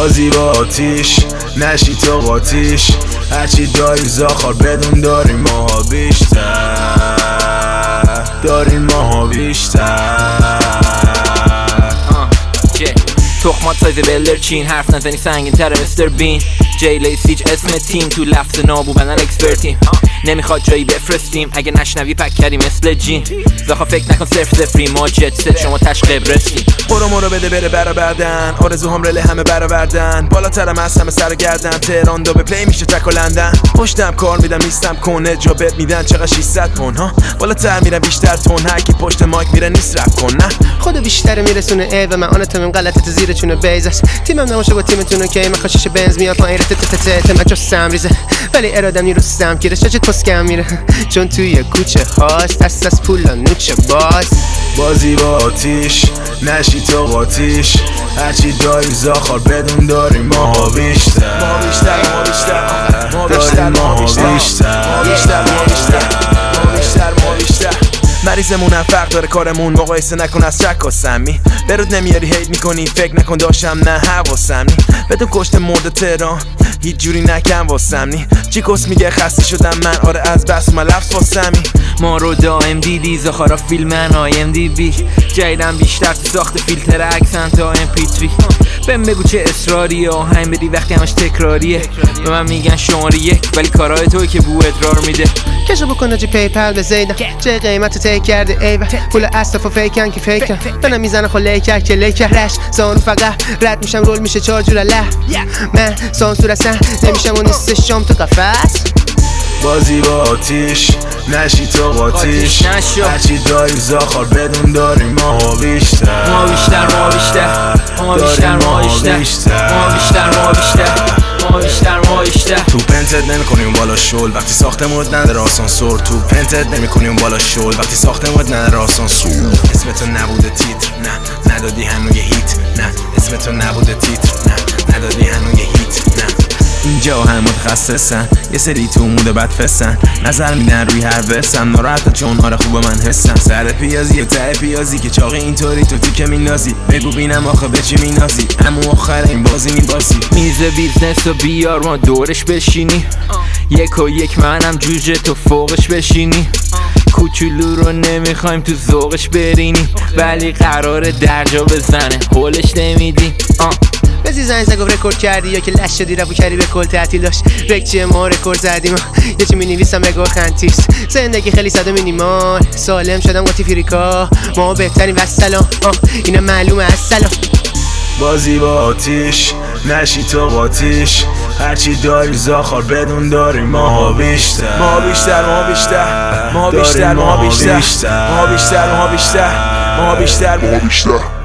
بازی با آتیش نشی تو قاتیش، هرچی داری زاخار بدون داریم ماها بیشتر، داریم ماها بیشتر. تخمات سایز بلدرچین، حرف نزنی سنگین تره مستر بین. جیلی سیج اسم تیم، تو لفظ نابو بندن اکسپرتیم. نمیخواد جایی بفرستیم اگه نشنوی پک کردی مثل جین. زاخا فکر نکن صرف صفری ما جت ست، شما تش قبرسیم. برو بده بره برآوردن، آرزوهام رله همه برآوردن. بالاترم از همه سر گردن، تهران دو به پلی میشه تک و لندن. پشتم کار میدم نیستم کنه، جا بهت میدن چقدر 600 تن ها. بالاتر میرم بیشتر تن، هر کی پشت مایک میره نیست رپ کن نه. خودو بیشتر میرسونه ای و من آناتومیم غلطت زیر چونه بیز است. تیمم نماشه با تیمتون که من خاشش بنز میاد پایین رت من جو سمریزه، ولی ارادم نیرو سم گیره شاجت پسکم میره، چون توی کوچه هاست دست از پولا نوچه باز. بازی با آتیش نشی تو قاتیش، هرچی داری زاخار بدون داریم ماها بیشتر، ما بیشتر ما بیشتر ما بیشتر ما بیشتر ما بیشتر. مریضمونم فرق داره کارمون، مقایسه نکن از شک و سمی. برود نمیاری هیت میکنی، فکر نکن داشتم نه حواسم نی. بدون کشت مرد تهران هیچ جوری نکن واسم نی. چی کس میگه خسته شدم من، آره از بس من لفظ واسمی. ما رو دائم دیدی زاخارا فیلمن IMDb، جایدم بیشتر تو ساخت فیلتر اکسن تا MP3. بهم بگو چه اصراری آهنگ بدی وقتی همش تکراریه. به من میگن شماره یک ولی کارهای توی که بو ادرار میده. کشو بکن جی پیپل بزیدم، چه قیمت تیک کرده ایوه. پول اصطفا فیکن که فیکن، بنا میزنه خو لیکر که لیکر رش. زانو فقط رد میشم رول میشه 4 جور له. من سانسور اصلا نمیشم و نیست شام تو قفس. بازی با آتیش نشی تو قاتیش، هرچی داری زاخار بدون داریم ماها بیشتر، ما بیشتر ما بیشتر ما بیشتر ما بیشتر ما بیشتر ما بیشتر ما بیشتر ما بیشتر. تو پنتت نمیکنی اون بالا شل وقتی ساختمون نداره آسانسور. تو پنتت نمیکنی اون بالا شل وقتی ساختمون نداره آسانسور. اسم تو نبوده تیتر، نه ندادی هنوز یه هیت، نه اسم تو نبوده تیتر، نه ندادی هنوز یه هیت. نه اینجا هم متخصصن، یه سری تو موده بد فسن، نظر میدن روی هر وسم. ناراحت چون آره خوبه من حسن، سر پیازی و ته پیازی که چاقی اینطوری تو تیکه مینازی. بگو بینم آخه به چی مینازی، اما آخر این بازی میبازی. میز بیزنس و بیار ما دورش بشینی، یک و یک منم جوجه تو فوقش بشینی. کوچولو رو نمیخوایم تو ذوقش برینی، ولی قراره درجا بزنه هولش نمیدی. بزی زنگ زگو رکورد کردی یا که لش شدی رفو کردی به کل تعطیل داشت. رکچیه ما رکورد زدیم، یه چی مینویسم بگو خنتیس. زندگی خیلی ساده مینیمال، سالم شدم قاطی فریکا. ما بهترین وسلام اینا معلومه از سلام. بازی با آتیش نشی تو قاتیش، هرچی داری زاخار بدون داریم ماها بیشتر، ما بیشتر ما بیشتر ما بیشتر ما بیشتر ما بیشتر ما بیشتر ما بیشتر ما بیشتر.